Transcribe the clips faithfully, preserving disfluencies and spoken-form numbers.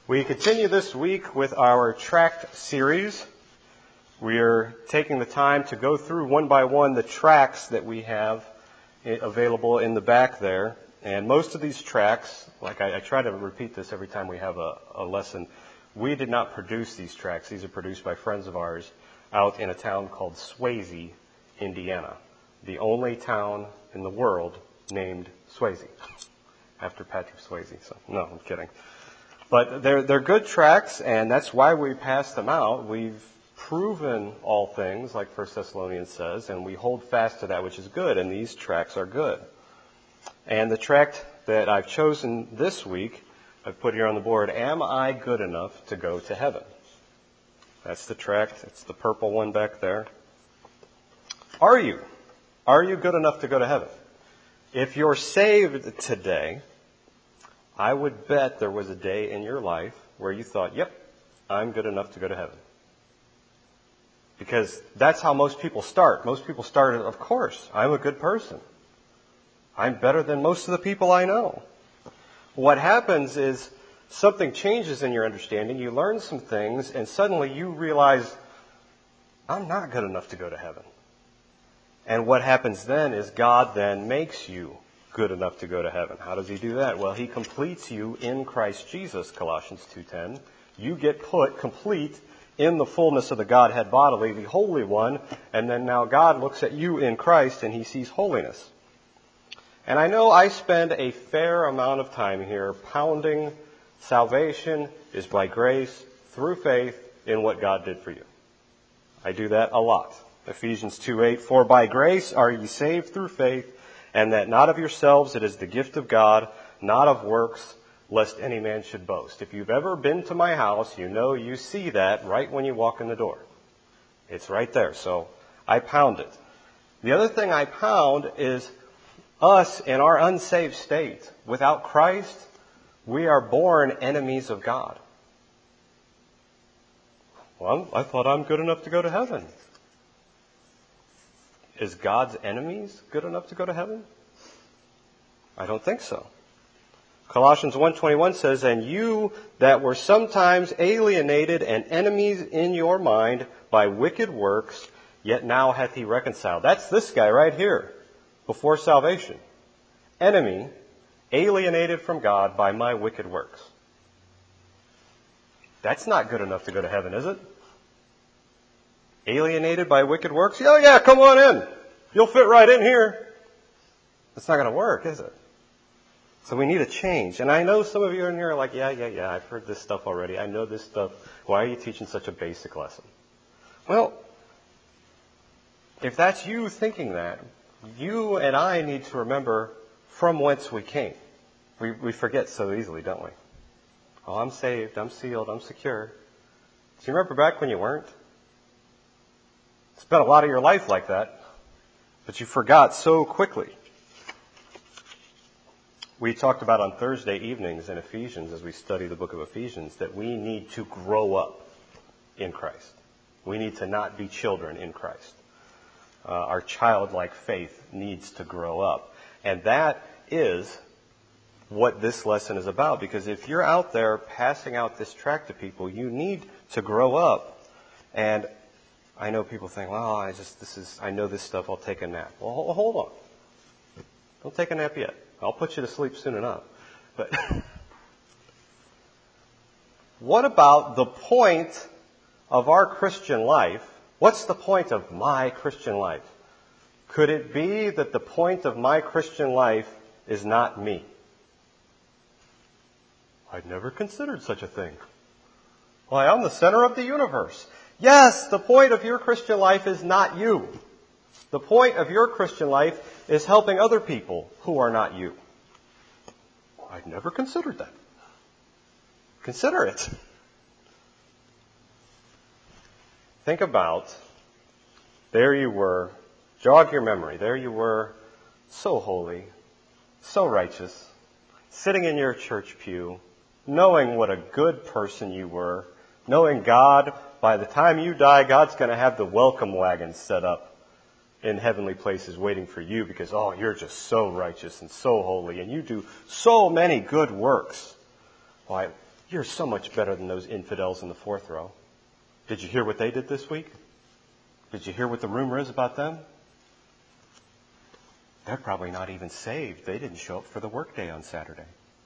We continue this week with our tract series. We are taking the time to go through one by one the tracts that we have available in the back there. And most of these tracts, like I, I try to repeat this every time we have a, a lesson, we did not produce these tracts. These are produced by friends of ours out in a town called Swayze, Indiana. The only town in the world named Swayze, after Patrick Swayze. So, no, I'm kidding. But they're, they're good tracts, and that's why we pass them out. We've proven all things, like First Thessalonians says, and we hold fast to that which is good, and these tracts are good. And the tract that I've chosen this week, I've put here on the board, Am I Good Enough to Go to Heaven? That's the tract. It's the purple one back there. Are you? Are you good enough to go to heaven? If you're saved today, I would bet there was a day in your life where you thought, yep, I'm good enough to go to heaven. Because that's how most people start. Most people start, of course, I'm a good person. I'm better than most of the people I know. What happens is something changes in your understanding. You learn some things, and suddenly you realize, I'm not good enough to go to heaven. And what happens then is God then makes you good enough to go to heaven. How does he do that? Well, he completes you in Christ Jesus, Colossians two ten. You get put complete in the fullness of the Godhead bodily, the Holy One, and then now God looks at you in Christ and he sees holiness. And I know I spend a fair amount of time here pounding salvation is by grace through faith in what God did for you. I do that a lot. Ephesians two eight, For by grace are ye saved through faith, and that not of yourselves, it is the gift of God, not of works, lest any man should boast. If you've ever been to my house, you know you see that right when you walk in the door. It's right there, so I pound it. The other thing I pound is us in our unsaved state. Without Christ, we are born enemies of God. Well, I thought I'm good enough to go to heaven. Is God's enemies good enough to go to heaven? I don't think so. Colossians one twenty-one says, And you that were sometimes alienated and enemies in your mind by wicked works, yet now hath he reconciled. That's this guy right here, before salvation. Enemy, alienated from God by my wicked works. That's not good enough to go to heaven, is it? Alienated by wicked works? Oh yeah, come on in. You'll fit right in here. It's not going to work, is it? So we need a change. And I know some of you in here are like, yeah, yeah, yeah, I've heard this stuff already. I know this stuff. Why are you teaching such a basic lesson? Well, if that's you thinking that, you and I need to remember from whence we came. We, we forget so easily, don't we? Oh, I'm saved, I'm sealed, I'm secure. Do you remember back when you weren't? Spent a lot of your life like that, but you forgot so quickly. We talked about on Thursday evenings in Ephesians, as we study the book of Ephesians, that we need to grow up in Christ. We need to not be children in Christ. Uh, our childlike faith needs to grow up. And that is what this lesson is about, because if you're out there passing out this tract to people, you need to grow up. And I know people think, well, I just, this is, I know this stuff, I'll take a nap. Well, hold on. Don't take a nap yet. I'll put you to sleep soon enough. But what about the point of our Christian life? What's the point of my Christian life? Could it be that the point of my Christian life is not me? I'd never considered such a thing. Why, I'm the center of the universe. Yes, the point of your Christian life is not you. The point of your Christian life is helping other people who are not you. I'd never considered that. Consider it. Think about, there you were, jog your memory, there you were, so holy, so righteous, sitting in your church pew, knowing what a good person you were, knowing God, by the time you die, God's going to have the welcome wagon set up in heavenly places waiting for you because, oh, you're just so righteous and so holy and you do so many good works. Why, You're so much better than those infidels in the fourth row. Did you hear what they did this week? Did you hear what the rumor is about them? They're probably not even saved. They didn't show up for the workday on Saturday.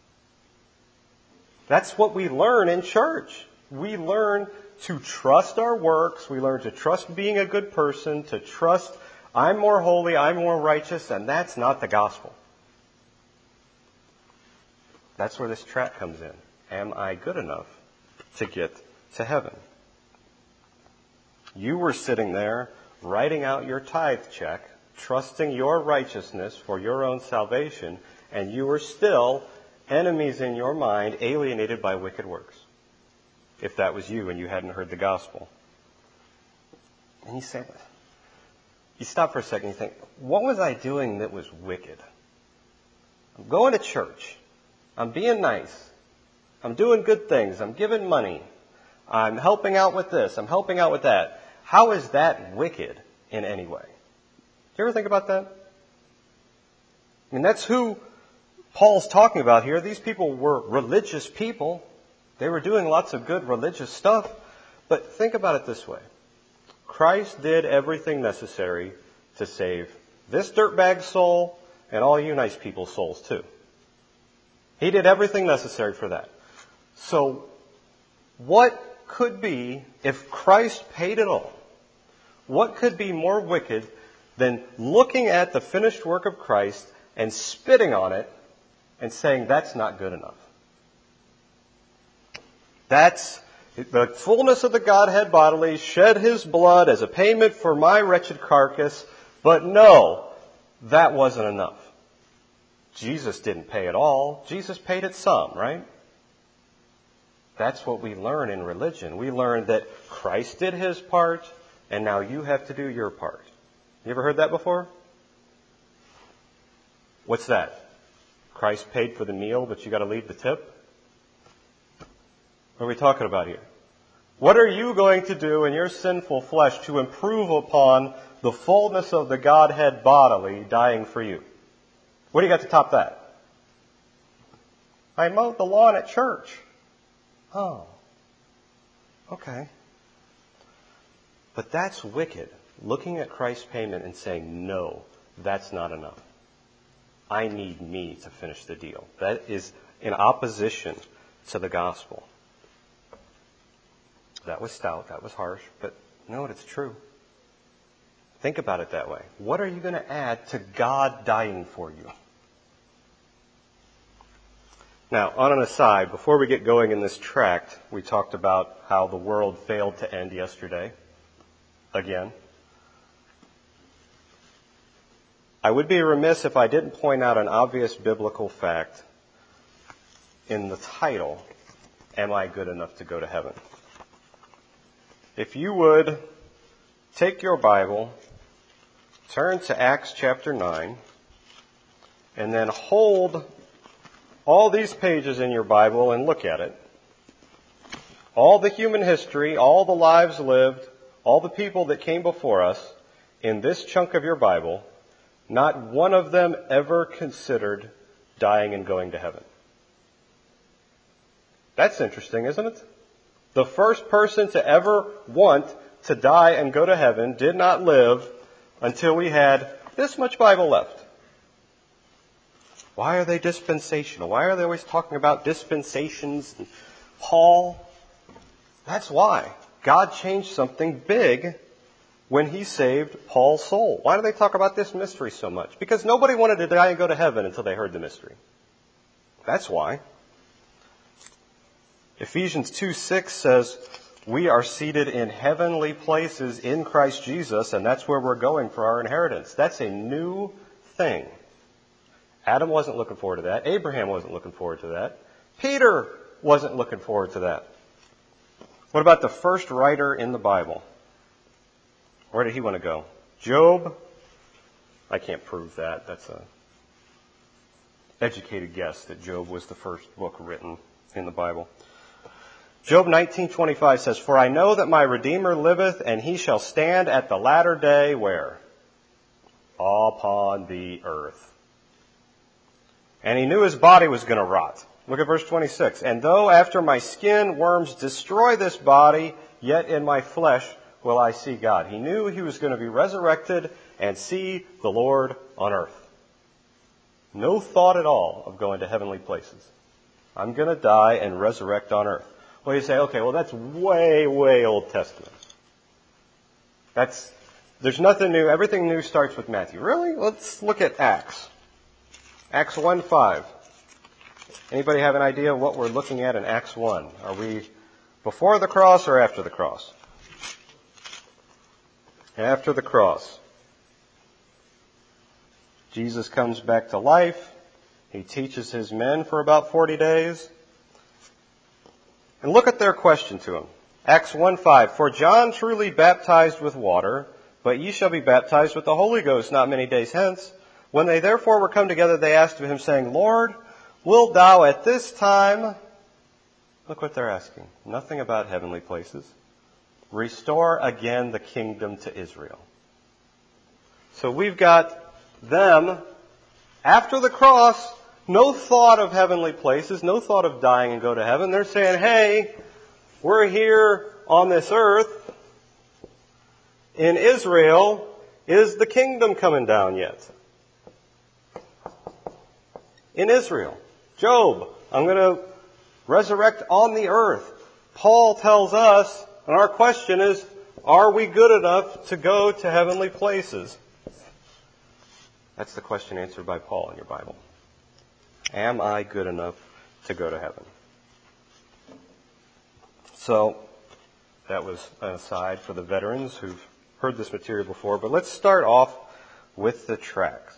That's what we learn in church. We learn to trust our works. We learn to trust being a good person, to trust I'm more holy, I'm more righteous, and that's not the gospel. That's where this trap comes in. Am I good enough to get to heaven? You were sitting there writing out your tithe check, trusting your righteousness for your own salvation, and you were still enemies in your mind, alienated by wicked works. If that was you and you hadn't heard the gospel. And you say, you stop for a second and you think, what was I doing that was wicked? I'm going to church. I'm being nice. I'm doing good things. I'm giving money. I'm helping out with this. I'm helping out with that. How is that wicked in any way? Do you ever think about that? I mean, that's who Paul's talking about here. These people were religious people. They were doing lots of good religious stuff. But think about it this way. Christ did everything necessary to save this dirtbag soul and all you nice people's souls too. He did everything necessary for that. So what could be, if Christ paid it all, what could be more wicked than looking at the finished work of Christ and spitting on it and saying that's not good enough? That's the fullness of the Godhead bodily, shed his blood as a payment for my wretched carcass, but no, that wasn't enough. Jesus didn't pay it all. Jesus paid it some, right? That's what we learn in religion. We learn that Christ did his part, and now you have to do your part. You ever heard that before? What's that? Christ paid for the meal, but you got to leave the tip? What are we talking about here? What are you going to do in your sinful flesh to improve upon the fullness of the Godhead bodily dying for you? What do you got to top that? I mowed the lawn at church. Oh. Okay. But that's wicked. Looking at Christ's payment and saying, no, that's not enough. I need me to finish the deal. That is in opposition to the gospel. That was stout, that was harsh, but no, it's true. Think about it that way. What are you going to add to God dying for you? Now, on an aside, before we get going in this tract, we talked about how the world failed to end yesterday. Again. I would be remiss if I didn't point out an obvious biblical fact in the title, Am I Good Enough to Go to Heaven? If you would take your Bible, turn to Acts chapter nine, and then hold all these pages in your Bible and look at it. All the human history, all the lives lived, all the people that came before us in this chunk of your Bible, not one of them ever considered dying and going to heaven. That's interesting, isn't it? The first person to ever want to die and go to heaven did not live until we had this much Bible left. Why are they dispensational? Why are they always talking about dispensations and Paul? That's why. God changed something big when he saved Paul's soul. Why do they talk about this mystery so much? Because nobody wanted to die and go to heaven until they heard the mystery. That's why. Ephesians two six says, we are seated in heavenly places in Christ Jesus, and that's where we're going for our inheritance. That's a new thing. Adam wasn't looking forward to that. Abraham wasn't looking forward to that. Peter wasn't looking forward to that. What about the first writer in the Bible? Where did he want to go? Job? I can't prove that. That's a educated guess that Job was the first book written in the Bible. Job nineteen twenty-five says, for I know that my Redeemer liveth, and he shall stand at the latter day, where? Upon the earth. And he knew his body was going to rot. Look at verse twenty-six. And though after my skin worms destroy this body, yet in my flesh will I see God. He knew he was going to be resurrected and see the Lord on earth. No thought at all of going to heavenly places. I'm going to die and resurrect on earth. Well, you say, okay, well, that's way, way Old Testament. That's, there's nothing new. Everything new starts with Matthew. Really? Let's look at Acts. Acts one five. Anybody have an idea of what we're looking at in Acts one? Are we before the cross or after the cross? After the cross. Jesus comes back to life. He teaches his men for about forty days. And look at their question to him. Acts one five. For John truly baptized with water, but ye shall be baptized with the Holy Ghost not many days hence. When they therefore were come together, they asked of him, saying, Lord, wilt thou at this time, look what they're asking, nothing about heavenly places, restore again the kingdom to Israel. So we've got them, after the cross, no thought of heavenly places, no thought of dying and go to heaven. They're saying, hey, we're here on this earth. In Israel, is the kingdom coming down yet? In Israel. Job, I'm going to resurrect on the earth. Paul tells us, and our question is, are we good enough to go to heavenly places? That's the question answered by Paul in your Bible. Am I good enough to go to heaven? So, that was an aside for the veterans who've heard this material before, but let's start off with the tracts.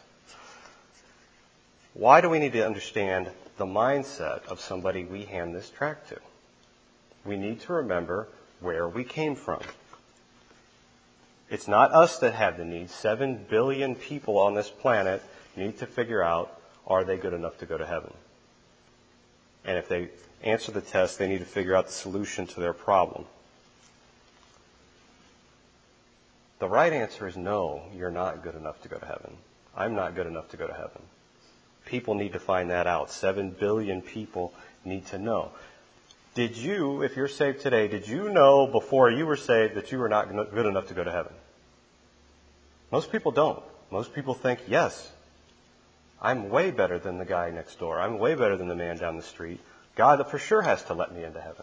Why do we need to understand the mindset of somebody we hand this tract to? We need to remember where we came from. It's not us that have the need. Seven billion people on this planet need to figure out, are they good enough to go to heaven? And if they answer the test, they need to figure out the solution to their problem. The right answer is no, you're not good enough to go to heaven. I'm not good enough to go to heaven. People need to find that out. Seven billion people need to know. Did you, if you're saved today, did you know before you were saved that you were not good enough to go to heaven? Most people don't. Most people think, yes, I'm way better than the guy next door. I'm way better than the man down the street. God for sure has to let me into heaven.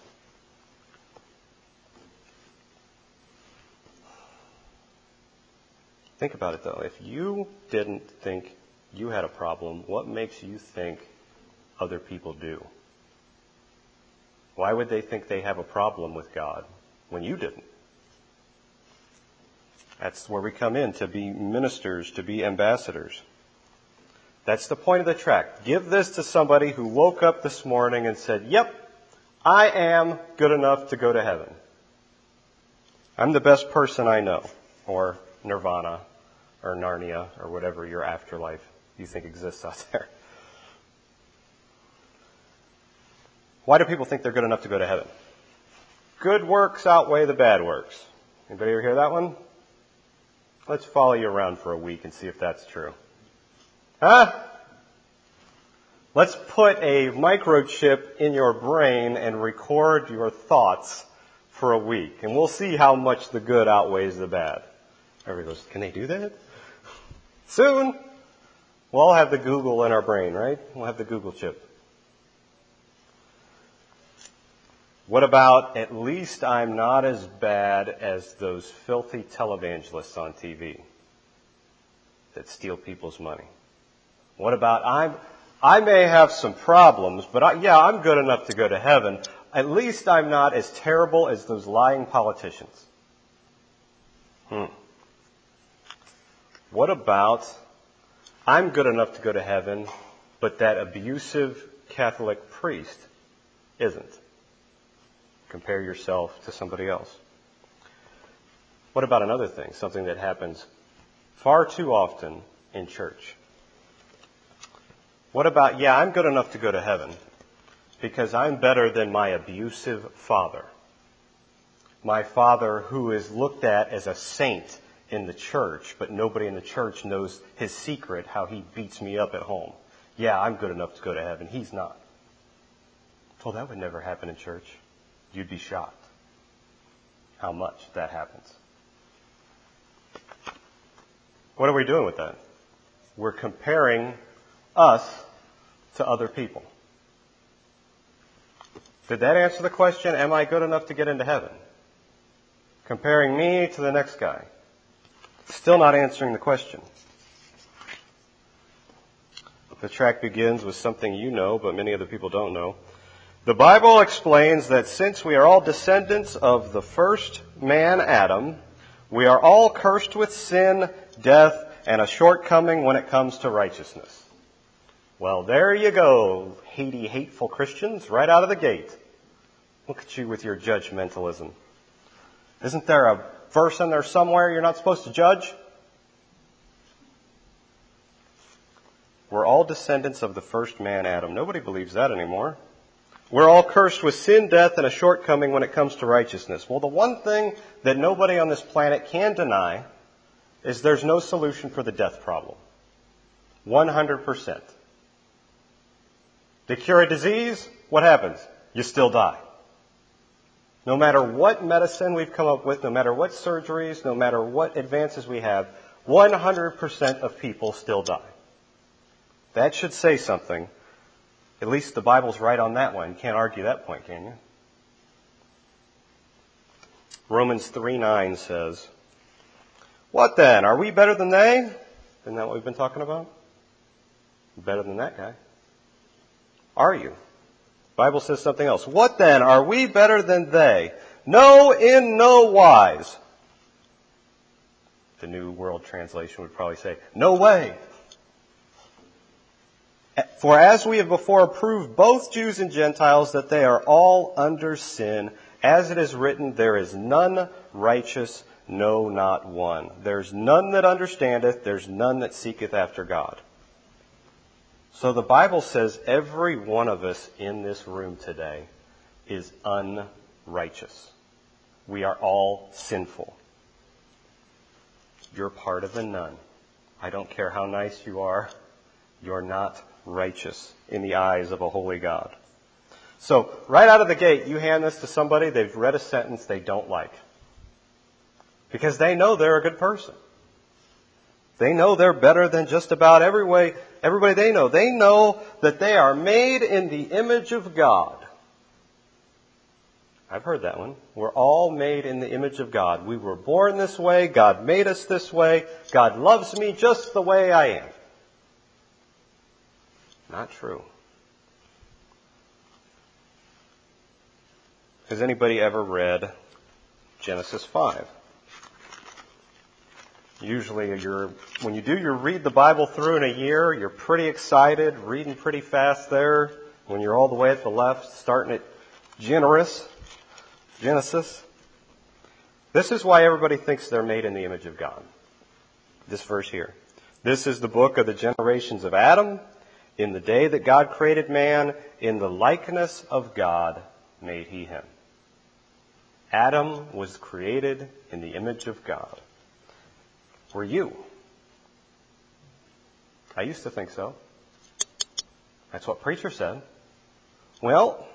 Think about it, though. If you didn't think you had a problem, what makes you think other people do? Why would they think they have a problem with God when you didn't? That's where we come in, to be ministers, to be ambassadors. That's the point of the tract. Give this to somebody who woke up this morning and said, yep, I am good enough to go to heaven. I'm the best person I know. Or Nirvana, or Narnia, or whatever your afterlife you think exists out there. Why do people think they're good enough to go to heaven? Good works outweigh the bad works. Anybody ever hear that one? Let's follow you around for a week and see if that's true. Huh? Let's put a microchip in your brain and record your thoughts for a week, and we'll see how much the good outweighs the bad. Everybody goes, can they do that? Soon. We'll all have the Google in our brain, right? We'll have the Google chip. What about, at least I'm not as bad as those filthy televangelists on T V that steal people's money? What about, I'm, I may have some problems, but I, yeah, I'm good enough to go to heaven. At least I'm not as terrible as those lying politicians. Hmm. What about, I'm good enough to go to heaven, but that abusive Catholic priest isn't? Compare yourself to somebody else. What about another thing, something that happens far too often in church? What about, yeah, I'm good enough to go to heaven because I'm better than my abusive father. My father who is looked at as a saint in the church, but nobody in the church knows his secret, how he beats me up at home. Yeah, I'm good enough to go to heaven. He's not. Well, that would never happen in church. You'd be shocked how much that happens. What are we doing with that? We're comparing us to other people. Did that answer the question, am I good enough to get into heaven? Comparing me to the next guy. Still not answering the question. The tract begins with something you know, but many other people don't know. The Bible explains that since we are all descendants of the first man, Adam, we are all cursed with sin, death, and a shortcoming when it comes to righteousness. Well, there you go, hatey, hateful Christians, right out of the gate. Look at you with your judgmentalism. Isn't there a verse in there somewhere you're not supposed to judge? We're all descendants of the first man, Adam. Nobody believes that anymore. We're all cursed with sin, death, and a shortcoming when it comes to righteousness. Well, the one thing that nobody on this planet can deny is there's no solution for the death problem. one hundred percent. To cure a disease, what happens? You still die. No matter what medicine we've come up with, no matter what surgeries, no matter what advances we have, one hundred percent of people still die. That should say something. At least the Bible's right on that one. You can't argue that point, can you? Romans three nine says, "What then? Are we better than they?" Isn't that what we've been talking about? Better than that guy. Are you? The Bible says something else. "What then? Are we better than they? No, in no wise." The New World Translation would probably say, "No way." "For as we have before proved, both Jews and Gentiles, that they are all under sin, as it is written, there is none righteous, no, not one. There's none that understandeth, there's none that seeketh after God." So the Bible says every one of us in this room today is unrighteous. We are all sinful. You're part of the none. I don't care how nice you are. You're not righteous in the eyes of a holy God. So, right out of the gate, you hand this to somebody, they've read a sentence they don't like. Because they know they're a good person. They know they're better than just about every way, everybody they know. They know that they are made in the image of God. I've heard that one. We're all made in the image of God. We were born this way. God made us this way. God loves me just the way I am. Not true. Has anybody ever read Genesis five? Usually you're, when you do your read the Bible through in a year, you're pretty excited, reading pretty fast there. When you're all the way at the left, starting at Genesis. Genesis. This is why everybody thinks they're made in the image of God. This verse here. "This is the book of the generations of Adam. In the day that God created man, in the likeness of God made he him." Adam was created in the image of God. Were you? I used to think so. That's what preacher said. Well,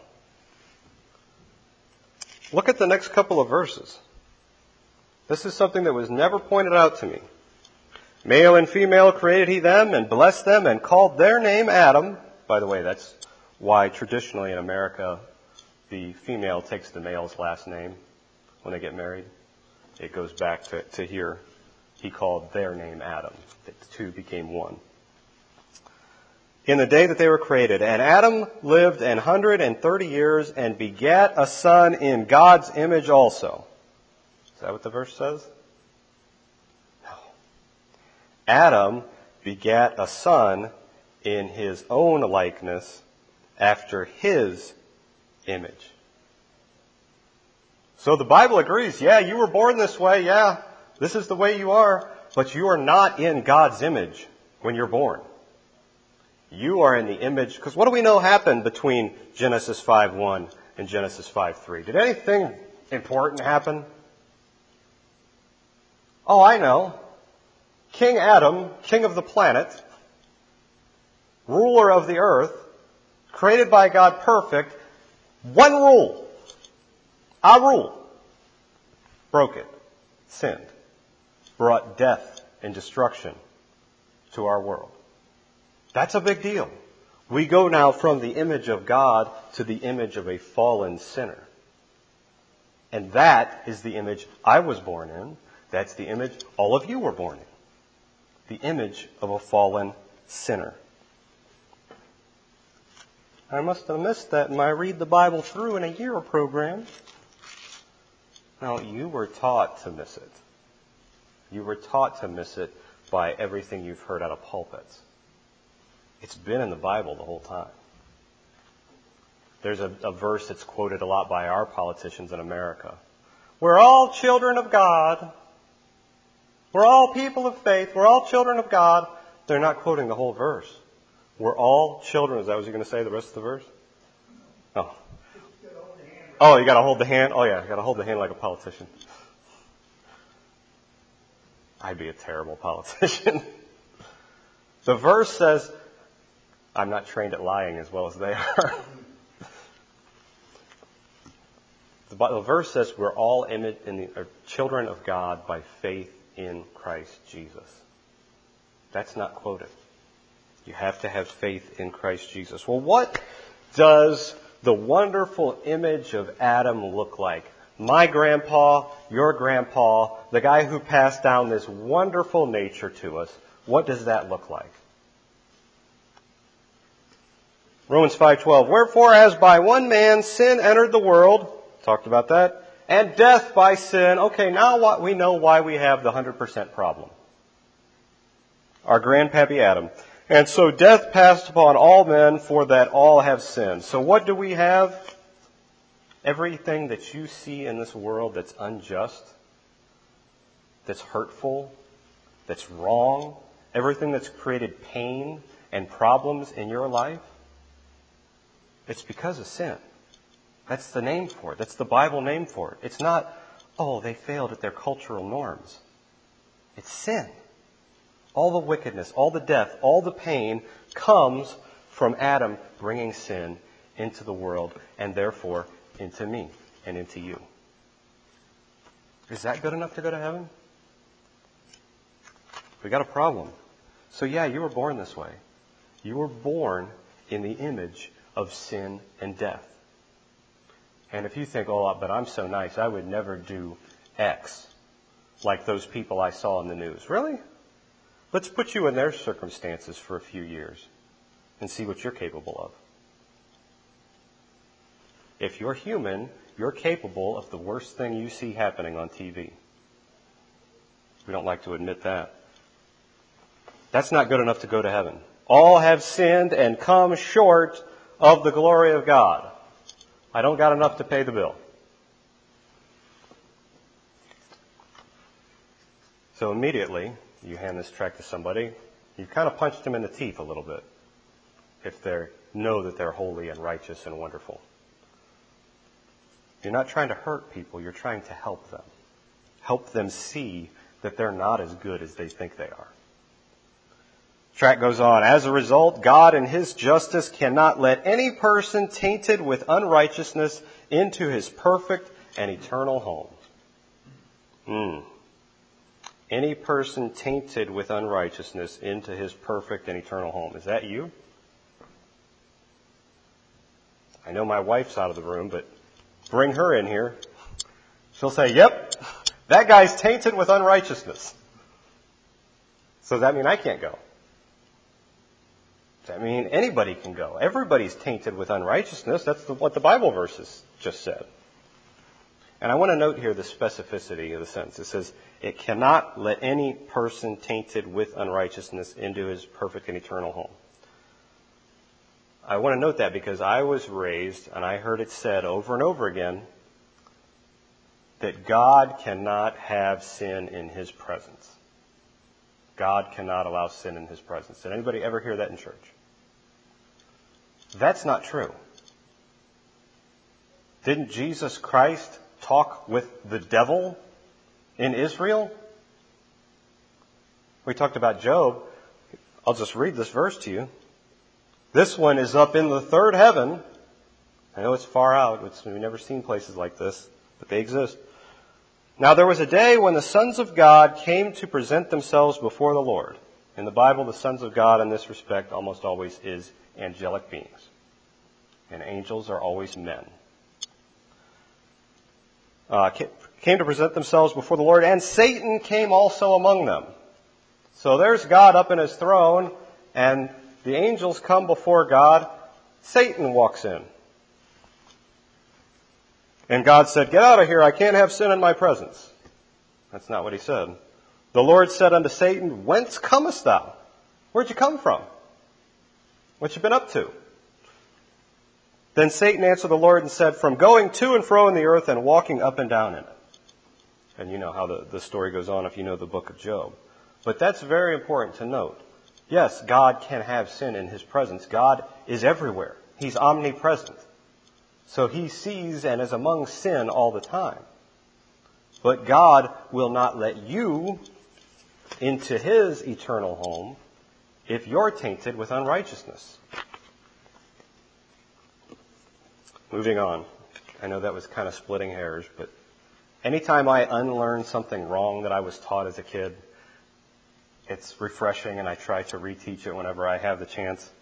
look at the next couple of verses. This is something that was never pointed out to me. "Male and female created he them, and blessed them, and called their name Adam." By the way, that's why traditionally in America the female takes the male's last name when they get married. It goes back to, to here. He called their name Adam. The two became one. "In the day that they were created, and Adam lived an hundred and thirty years, and begat a son in God's image also." Is that what the verse says? Adam begat a son in his own likeness after his image. So the Bible agrees, yeah, you were born this way, yeah, this is the way you are, but you are not in God's image when you're born. You are in the image, because what do we know happened between Genesis five one and Genesis five three? Did anything important happen? Oh, I know. King Adam, king of the planet, ruler of the earth, created by God perfect, One rule. A rule. Broke it. Sinned. Brought death and destruction to our world. That's a big deal. We go now from the image of God to the image of a fallen sinner. And that is the image I was born in. That's the image all of you were born in. The image of a fallen sinner. I must have missed that in my Read the Bible Through in a Year program. No, you were taught to miss it. You were taught to miss it by everything you've heard out of pulpits. It's been in the Bible the whole time. There's a, a verse that's quoted a lot by our politicians in America. We're all children of God. We're all people of faith. We're all children of God. They're not quoting the whole verse. We're all children. Is that what you're going to say, the rest of the verse? Oh. Oh, you got to hold the hand? Oh, yeah, you got to hold the hand like a politician. I'd be a terrible politician. The verse says, I'm not trained at lying as well as they are. The, the verse says we're all image in the, are children of God by faith in Christ Jesus. That's not quoted. You have to have faith in Christ Jesus. Well, what does the wonderful image of Adam look like? My grandpa, your grandpa, the guy who passed down this wonderful nature to us, what does that look like? Romans five twelve, wherefore as by one man sin entered the world, talked about that, and death by sin. Okay, now what we know why we have the one hundred percent problem. Our grandpappy Adam. And so death passed upon all men, for that all have sinned. So what do we have? Everything that you see in this world that's unjust, that's hurtful, that's wrong, everything that's created pain and problems in your life, it's because of sin. That's the name for it. That's the Bible name for it. It's not, oh, they failed at their cultural norms. It's sin. All the wickedness, all the death, all the pain comes from Adam bringing sin into the world and therefore into me and into you. Is that good enough to go to heaven? We got a problem. So yeah, you were born this way. You were born in the image of sin and death. And if you think, oh, but I'm so nice, I would never do X like those people I saw in the news. Really? Let's put you in their circumstances for a few years and see what you're capable of. If you're human, you're capable of the worst thing you see happening on T V. We don't like to admit that. That's not good enough to go to heaven. All have sinned and come short of the glory of God. I don't got enough to pay the bill. So immediately, you hand this tract to somebody, you've kind of punched them in the teeth a little bit if they know that they're holy and righteous and wonderful. You're not trying to hurt people, you're trying to help them. Help them see that they're not as good as they think they are. Tract goes on. As a result, God in His justice cannot let any person tainted with unrighteousness into His perfect and eternal home. Hmm. Any person tainted with unrighteousness into His perfect and eternal home. Is that you? I know my wife's out of the room, but bring her in here. She'll say, yep, that guy's tainted with unrighteousness. So does that mean I can't go? Does that mean anybody can go? Everybody's tainted with unrighteousness. That's the, what the Bible verses just said. And I want to note here the specificity of the sentence. It says, it cannot let any person tainted with unrighteousness into his perfect and eternal home. I want to note that because I was raised, and I heard it said over and over again, that God cannot have sin in His presence. God cannot allow sin in His presence. Did anybody ever hear that in church? That's not true. Didn't Jesus Christ talk with the devil in Israel? We talked about Job. I'll just read this verse to you. This one is up in the third heaven, I know it's far out. It's, we've never seen places like this, but they exist. Now there was a day when the sons of God came to present themselves before the Lord. In the Bible, the sons of God in this respect almost always is angelic beings. And angels are always men. Uh, came to present themselves before the Lord, and Satan came also among them. So there's God up in his throne, and the angels come before God. Satan walks in. And God said, "Get out of here, I can't have sin in my presence." That's not what he said. The Lord said unto Satan, "Whence comest thou?" Where'd you come from? What you been up to? Then Satan answered the Lord and said, "From going to and fro in the earth and walking up and down in it." And you know how the, the story goes on if you know the book of Job. But that's very important to note. Yes, God can have sin in his presence. God is everywhere. He's omnipresent. So he sees and is among sin all the time. But God will not let you into his eternal home if you're tainted with unrighteousness. Moving on. I know that was kind of splitting hairs, but anytime I unlearn something wrong that I was taught as a kid, it's refreshing and I try to reteach it whenever I have the chance.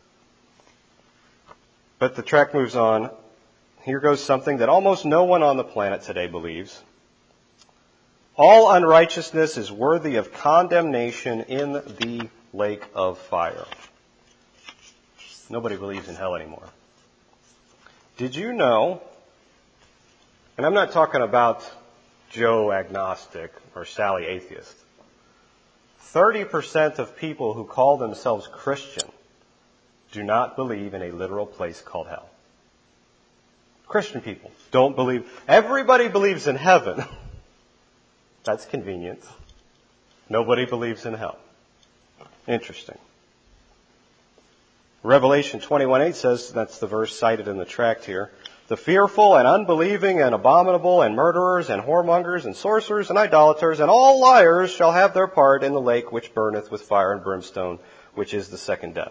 But the track moves on. Here goes something that almost no one on the planet today believes. All unrighteousness is worthy of condemnation in the lake of fire. Nobody believes in hell anymore. Did you know, and I'm not talking about Joe agnostic or Sally atheist, thirty percent of people who call themselves Christian do not believe in a literal place called hell. Christian people don't believe. Everybody believes in heaven. That's convenient. Nobody believes in hell. Interesting. Revelation twenty-one eight says, that's the verse cited in the tract here, "The fearful and unbelieving and abominable and murderers and whoremongers and sorcerers and idolaters and all liars shall have their part in the lake which burneth with fire and brimstone, which is the second death."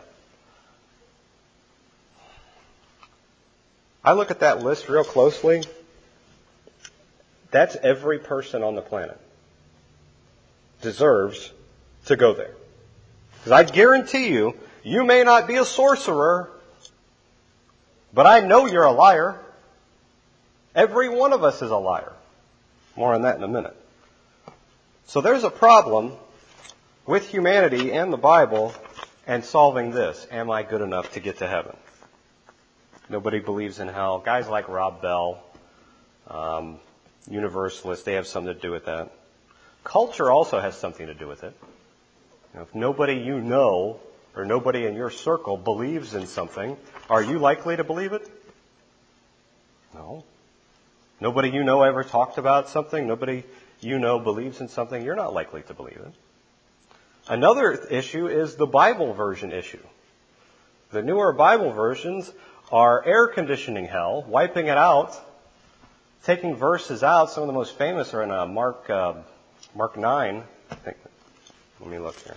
I look at that list real closely. That's every person on the planet deserves to go there. Because I guarantee you, you may not be a sorcerer, but I know you're a liar. Every one of us is a liar. More on that in a minute. So there's a problem with humanity and the Bible and solving this. Am I good enough to get to heaven? Nobody believes in hell. Guys like Rob Bell, um, Universalists, they have something to do with that. Culture also has something to do with it. You know, if nobody you know or nobody in your circle believes in something, are you likely to believe it? No. Nobody you know ever talked about something, nobody you know believes in something, you're not likely to believe it. Another issue is the Bible version issue. The newer Bible versions are air conditioning hell, wiping it out, taking verses out. Some of the most famous are in uh, Mark uh, Mark nine. I think. Let me look here.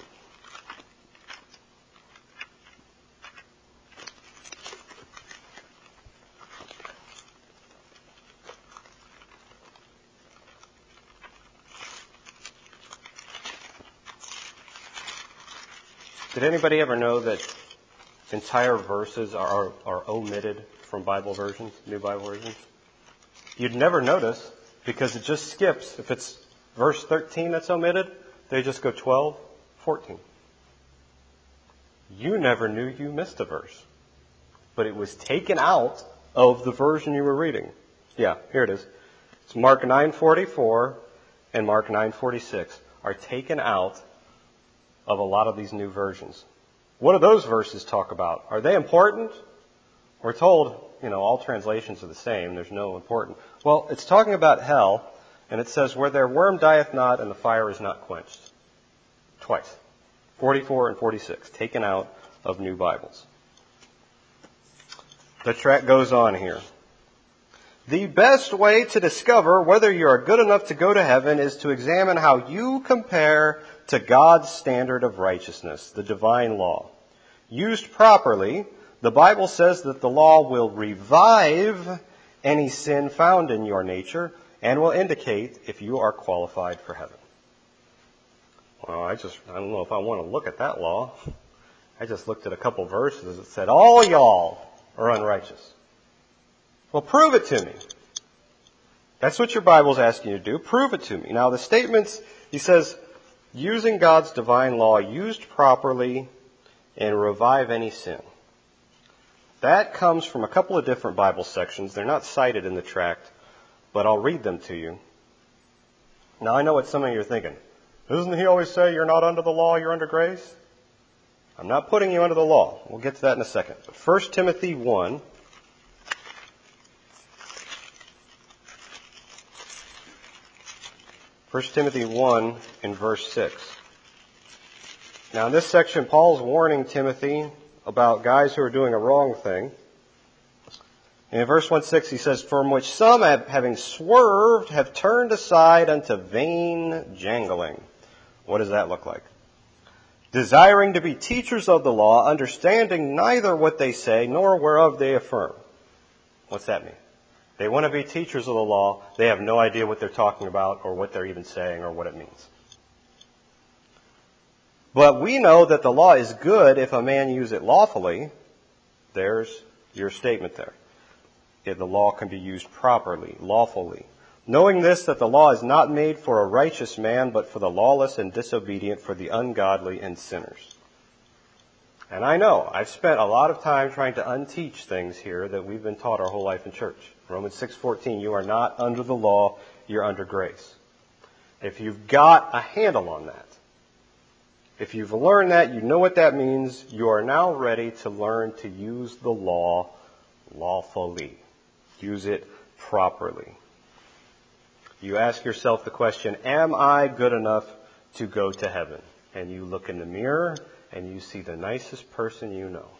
Did anybody ever know that entire verses are, are omitted from Bible versions, new Bible versions? You'd never notice because it just skips. If it's verse thirteen that's omitted, they just go twelve, fourteen. You never knew you missed a verse, but it was taken out of the version you were reading. Yeah, here it is. It's Mark nine forty-four and Mark nine forty-six are taken out of a lot of these new versions. What do those verses talk about? Are they important? We're told, you know, all translations are the same. There's no important. Well, it's talking about hell, and it says, "Where their worm dieth not and the fire is not quenched." Twice. forty-four and forty-six, taken out of new Bibles. The track goes on here. The best way to discover whether you are good enough to go to heaven is to examine how you compare to God's standard of righteousness, the divine law. Used properly, The Bible says that the law will revive any sin found in your nature and will indicate if you are qualified for heaven. Well, I just, I don't know if I want to look at that law. I just looked at a couple verses that said, all y'all are unrighteous. Well, prove it to me. That's what your Bible's asking you to do. Prove it to me. Now, the statements, he says, using God's divine law used properly and revive any sin. That comes from a couple of different Bible sections. They're not cited in the tract, but I'll read them to you. Now, I know what some of you are thinking. Doesn't he always say you're not under the law, you're under grace? I'm not putting you under the law. We'll get to that in a second. But First Timothy one. First Timothy one in verse six. Now in this section, Paul's warning Timothy about guys who are doing a wrong thing. And in verse one six he says, from which some, having swerved, have turned aside unto vain jangling. What does that look like? Desiring to be teachers of the law, understanding neither what they say nor whereof they affirm. What's that mean? They want to be teachers of the law. They have no idea what they're talking about or what they're even saying or what it means. But we know that the law is good if a man use it lawfully. There's your statement there. If the law can be used properly, lawfully. Knowing this, that the law is not made for a righteous man, but for the lawless and disobedient, for the ungodly and sinners. And I know, I've spent a lot of time trying to unteach things here that we've been taught our whole life in church. Romans six fourteen, you are not under the law, you're under grace. If you've got a handle on that, if you've learned that, you know what that means, you are now ready to learn to use the law lawfully. Use it properly. You ask yourself the question, am I good enough to go to heaven? And you look in the mirror and you see the nicest person you know.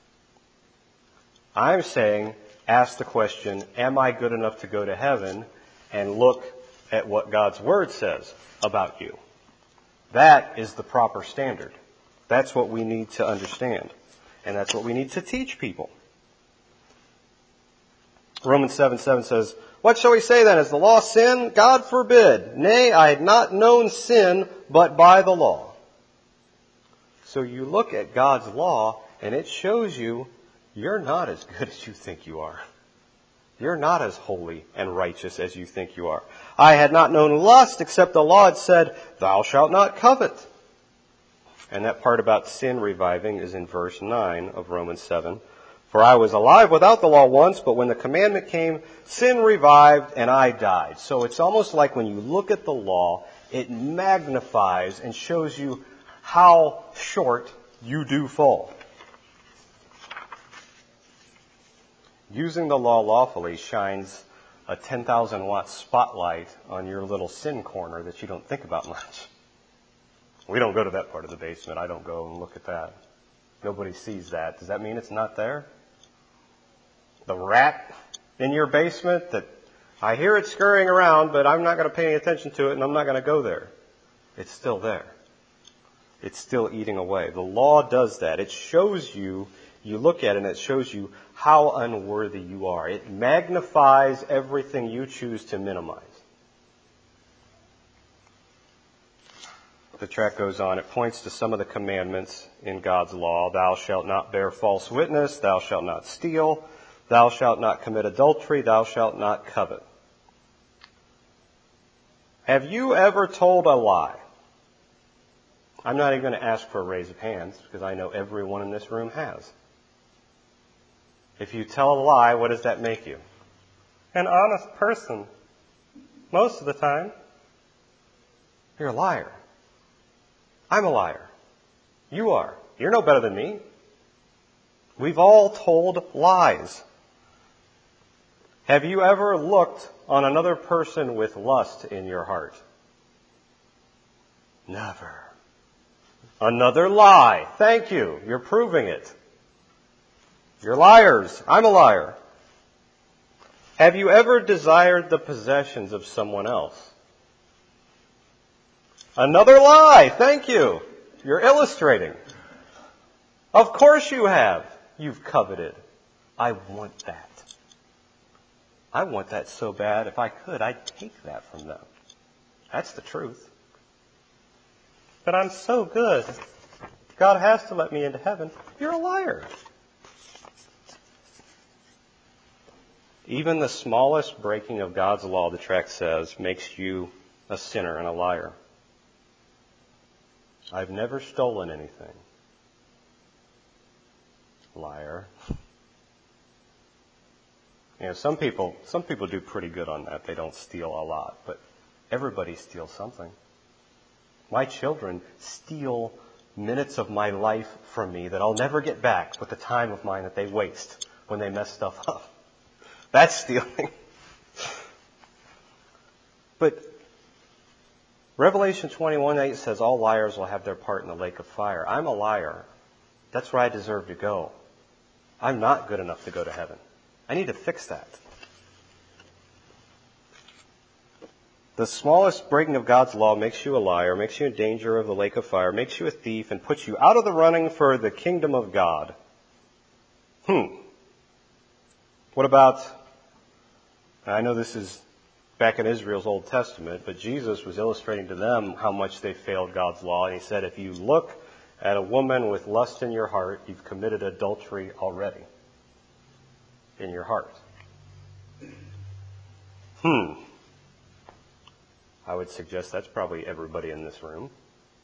I'm saying, ask the question, am I good enough to go to heaven? And look at what God's Word says about you. That is the proper standard. That's what we need to understand. And that's what we need to teach people. Romans seven seven says, what shall we say then? Is the law sin? God forbid. Nay, I had not known sin but by the law. So you look at God's law and it shows you you're not as good as you think you are. You're not as holy and righteous as you think you are. I had not known lust except the law had said, thou shalt not covet. And that part about sin reviving is in verse nine of Romans seven. For I was alive without the law once, but when the commandment came, sin revived and I died. So it's almost like when you look at the law, it magnifies and shows you how short you do fall. Using the law lawfully shines a ten thousand watt spotlight on your little sin corner that you don't think about much. We don't go to that part of the basement. I don't go and look at that. Nobody sees that. Does that mean it's not there? The rat in your basement that I hear it scurrying around, but I'm not going to pay any attention to it and I'm not going to go there. It's still there. It's still eating away. The law does that. It shows you, you look at it and it shows you how unworthy you are. It magnifies everything you choose to minimize. The tract goes on. It points to some of the commandments in God's law. Thou shalt not bear false witness. Thou shalt not steal. Thou shalt not commit adultery. Thou shalt not covet. Have you ever told a lie? I'm not even going to ask for a raise of hands because I know everyone in this room has. If you tell a lie, what does that make you? An honest person. Most of the time. You're a liar. I'm a liar. You are. You're no better than me. We've all told lies. Have you ever looked on another person with lust in your heart? Never. Another lie. Thank you. You're proving it. You're liars. I'm a liar. Have you ever desired the possessions of someone else? Another lie. Thank you. You're illustrating. Of course you have. you've coveted. I want that. I want that so bad, if I could, I'd take that from them. That's the truth. But I'm so good. God has to let me into heaven. You're a liar. Even the smallest breaking of God's law, the tract says, makes you a sinner and a liar. I've never stolen anything. Liar. You know, some people, some people do pretty good on that. They don't steal a lot, but everybody steals something. My children steal minutes of my life from me that I'll never get back with the time of mine that they waste when they mess stuff up. That's stealing. But Revelation twenty-one eight says all liars will have their part in the lake of fire. I'm a liar. That's where I deserve to go. I'm not good enough to go to heaven. I need to fix that. The smallest breaking of God's law makes you a liar, makes you in danger of the lake of fire, makes you a thief, and puts you out of the running for the kingdom of God. Hmm. What about, I know this is back in Israel's Old Testament, but Jesus was illustrating to them how much they failed God's law. And he said, if you look at a woman with lust in your heart, you've committed adultery already in your heart. Hmm. I would suggest that's probably everybody in this room.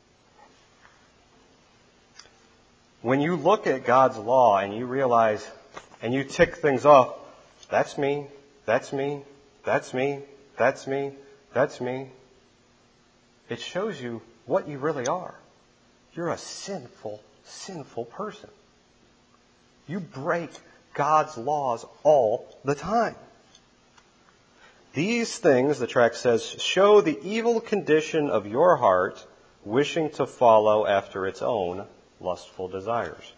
When you look at God's law and you realize, and you tick things off, that's me, that's me, that's me, that's me, that's me, it shows you what you really are. You're a sinful, sinful person. You break God's laws all the time. These things, the tract says, show the evil condition of your heart, wishing to follow after its own lustful desires.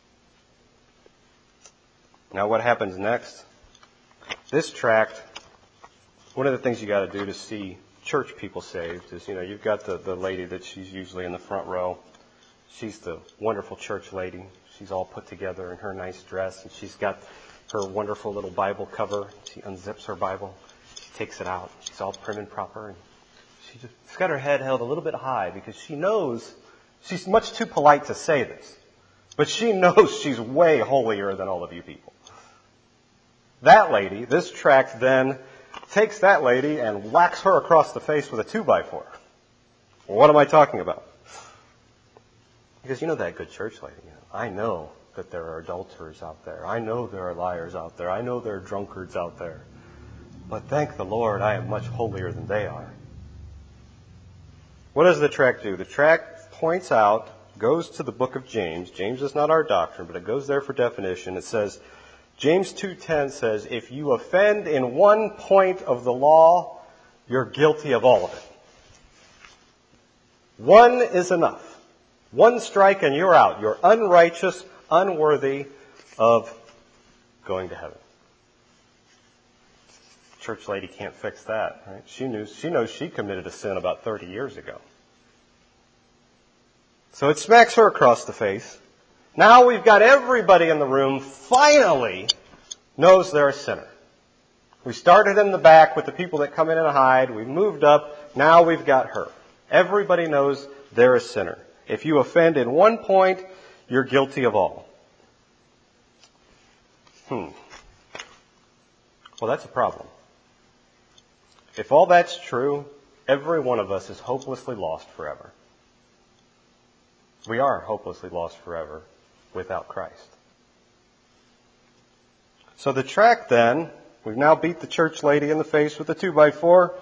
Now what happens next? This tract, one of the things you got to do to see church people saved is, you know, you've got the, the lady that she's usually in the front row. She's the wonderful church lady. She's all put together in her nice dress, and she's got her wonderful little Bible cover. She unzips her Bible. She takes it out. She's all prim and proper, and she just, she's got her head held a little bit high because she knows she's much too polite to say this, but she knows she's way holier than all of you people. That lady, this tract then takes that lady and whacks her across the face with a two by four. What am I talking about? Because you know that good church lady. You know, I know that there are adulterers out there. I know there are liars out there. I know there are drunkards out there. But thank the Lord, I am much holier than they are. What does the tract do? The tract points out, goes to the book of James. James is not our doctrine, but it goes there for definition. It says, James two ten says, if you offend in one point of the law, you're guilty of all of it. One is enough. One strike and you're out. You're unrighteous, unworthy of going to heaven. Church lady can't fix that, right? She knew, she knows she committed a sin about thirty years ago. So it smacks her across the face. Now we've got everybody in the room finally knows they're a sinner. We started in the back with the people that come in and hide. We've moved up. Now we've got her. Everybody knows they're a sinner. If you offend in one point, you're guilty of all. Hmm. Well, that's a problem. If all that's true, every one of us is hopelessly lost forever. We are hopelessly lost forever without Christ. So the tract then, we've now beat the church lady in the face with a two by four.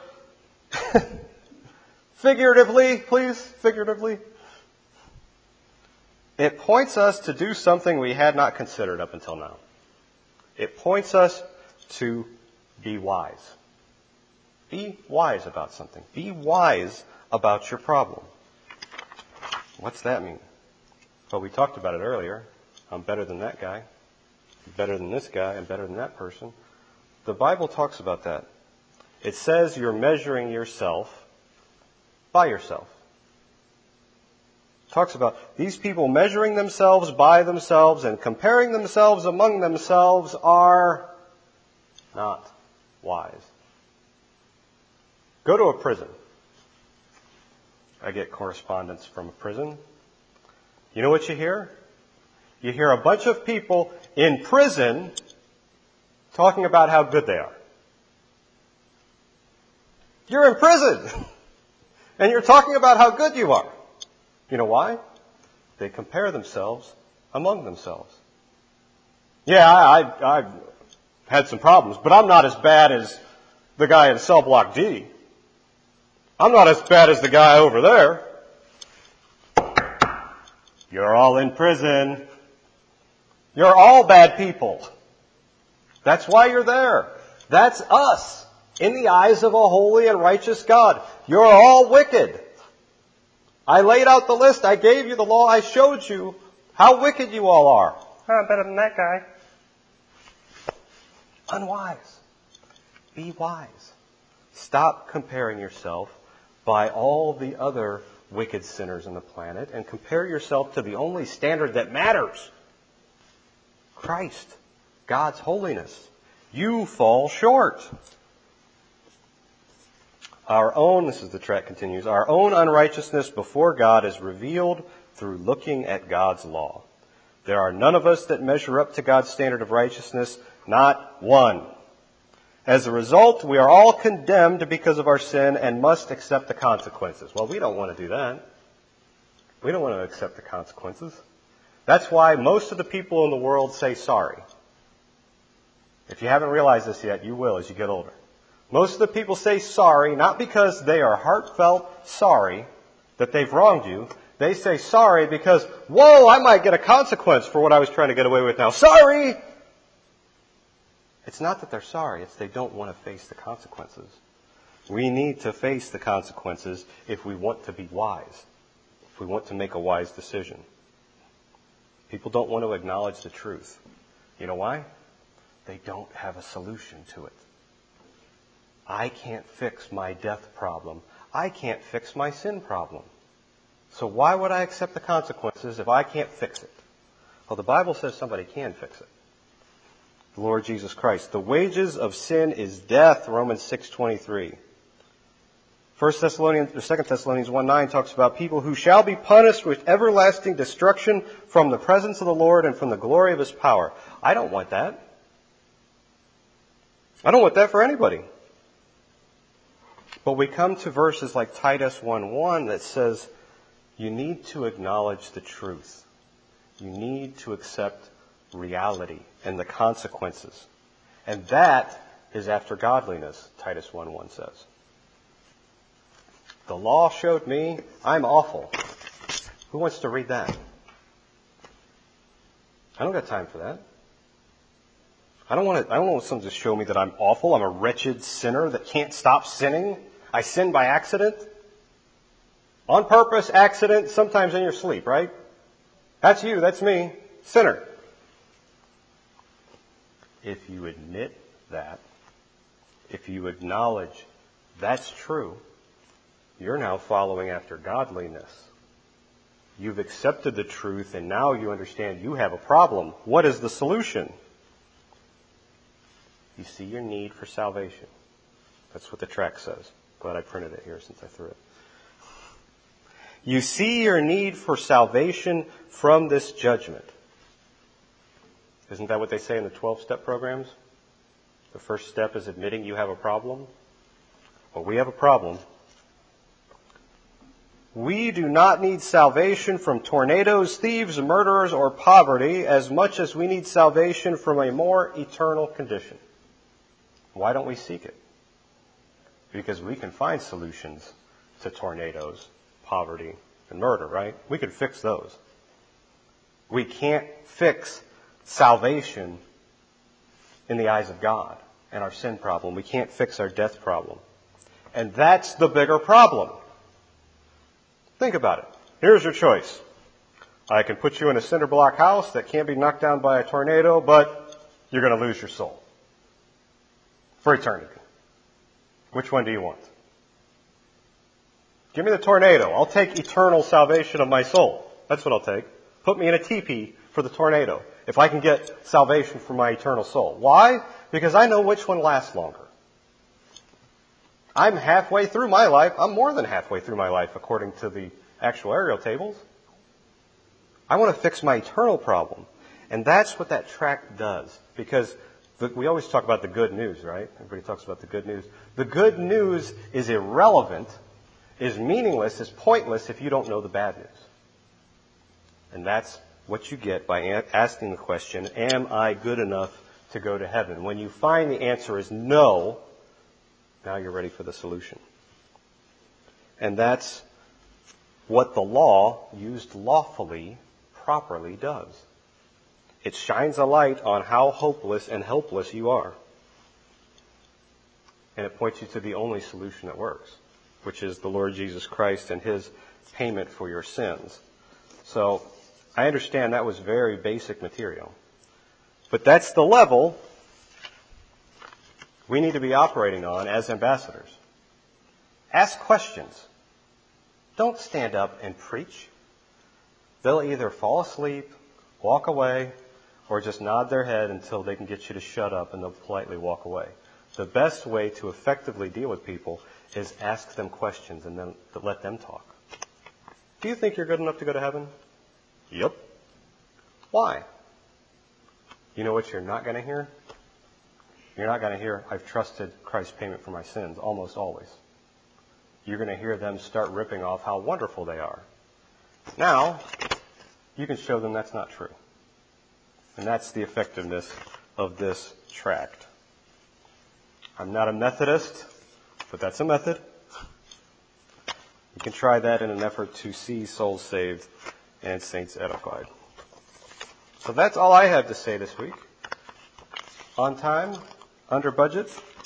Figuratively, please, figuratively. It points us to do something we had not considered up until now. It points us to be wise. Be wise about something. Be wise about your problem. What's that mean? Well, we talked about it earlier. I'm better than that guy. I'm better than this guy. I'm better than that person. The Bible talks about that. It says you're measuring yourself by yourself. It talks about these people measuring themselves by themselves and comparing themselves among themselves are not wise. Go to a prison. I get correspondence from a prison. You know what you hear? You hear a bunch of people in prison talking about how good they are. You're in prison, and you're talking about how good you are. You know why? They compare themselves among themselves. Yeah, I, I, I've had some problems, but I'm not as bad as the guy in cell block D. I'm not as bad as the guy over there. You're all in prison. You're all bad people. That's why you're there. That's us in the eyes of a holy and righteous God. You're all wicked. I laid out the list. I gave you the law. I showed you how wicked you all are. I'm better than that guy. Unwise. Be wise. Stop comparing yourself by all the other wicked sinners on the planet and compare yourself to the only standard that matters. Christ, God's holiness. You fall short. Our own, this is the track continues, our own unrighteousness before God is revealed through looking at God's law. There are none of us that measure up to God's standard of righteousness, not one. As a result, we are all condemned because of our sin and must accept the consequences. Well, we don't want to do that. We don't want to accept the consequences. That's why most of the people in the world say sorry. If you haven't realized this yet, you will as you get older. Most of the people say sorry, not because they are heartfelt sorry that they've wronged you. They say sorry because, whoa, I might get a consequence for what I was trying to get away with now. Sorry! It's not that they're sorry, it's they don't want to face the consequences. We need to face the consequences if we want to be wise, if we want to make a wise decision. People don't want to acknowledge the truth. You know why? They don't have a solution to it. I can't fix my death problem. I can't fix my sin problem. So why would I accept the consequences if I can't fix it? Well, the Bible says somebody can fix it. The Lord Jesus Christ. The wages of sin is death, Romans six twenty-three. First Thessalonians, or Second Thessalonians one nine talks about people who shall be punished with everlasting destruction from the presence of the Lord and from the glory of His power. I don't want that. I don't want that for anybody. But we come to verses like Titus one one that says you need to acknowledge the truth. You need to accept reality and the consequences. And that is after godliness, Titus one one says. The law showed me I'm awful. Who wants to read that? I don't got time for that. I don't want to, I don't want someone to show me that I'm awful. I'm a wretched sinner that can't stop sinning. I sin by accident. On purpose, accident, sometimes in your sleep, right? That's you, that's me, sinner. If you admit that, if you acknowledge that's true, you're now following after godliness. You've accepted the truth and now you understand you have a problem. What is the solution? You see your need for salvation. That's what the tract says. Glad I printed it here since I threw it. You see your need for salvation from this judgment. Isn't that what they say in the twelve-step programs? The first step is admitting you have a problem. Well, we have a problem. We do not need salvation from tornadoes, thieves, murderers, or poverty as much as we need salvation from a more eternal condition. Why don't we seek it? Because we can find solutions to tornadoes, poverty, and murder, right? We can fix those. We can't fix salvation in the eyes of God and our sin problem. We can't fix our death problem. And that's the bigger problem. Think about it. Here's your choice. I can put you in a cinder block house that can't be knocked down by a tornado, but you're going to lose your soul for eternity. Which one do you want? Give me the tornado. I'll take eternal salvation of my soul. That's what I'll take. Put me in a teepee for the tornado if I can get salvation for my eternal soul. Why? Because I know which one lasts longer. I'm halfway through my life. I'm more than halfway through my life according to the actuarial tables. I want to fix my eternal problem. And that's what that tract does. Because the, we always talk about the good news, right? Everybody talks about the good news. The good news is irrelevant, is meaningless, is pointless if you don't know the bad news. And that's what you get by asking the question, am I good enough to go to heaven? When you find the answer is no, now you're ready for the solution. And that's what the law, used lawfully, properly does. It shines a light on how hopeless and helpless you are. And it points you to the only solution that works, which is the Lord Jesus Christ and His payment for your sins. So, I understand that was very basic material. But that's the level we need to be operating on as ambassadors. Ask questions. Don't stand up and preach. They'll either fall asleep, walk away, or just nod their head until they can get you to shut up and they'll politely walk away. The best way to effectively deal with people is ask them questions and then let them talk. Do you think you're good enough to go to heaven? Yep. Why? You know what you're not going to hear? You're not going to hear, I've trusted Christ's payment for my sins, almost always. You're going to hear them start ripping off how wonderful they are. Now, you can show them that's not true. And that's the effectiveness of this tract. I'm not a Methodist, but that's a method. You can try that in an effort to see souls saved and saints edified. So that's all I have to say this week. On time, under budget.